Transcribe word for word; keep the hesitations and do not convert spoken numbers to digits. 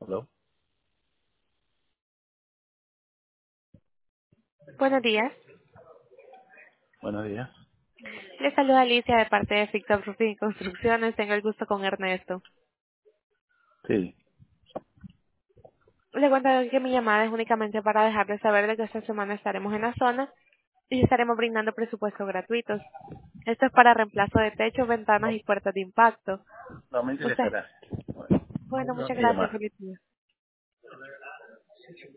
Hello. Buenos días. Buenos días. Le saluda Alicia de parte de Ficta Roofing y Construcciones. Tengo el gusto con Ernesto. Sí, Le cuento que mi llamada es únicamente para dejarle saber de que esta semana estaremos en la zona y estaremos brindando presupuestos gratuitos. Esto es para reemplazo de techos, ventanas y puertas de impacto. no me interesa, Usted. gracias. Bueno, Bueno, no muchas te gracias. llamar. Feliz día.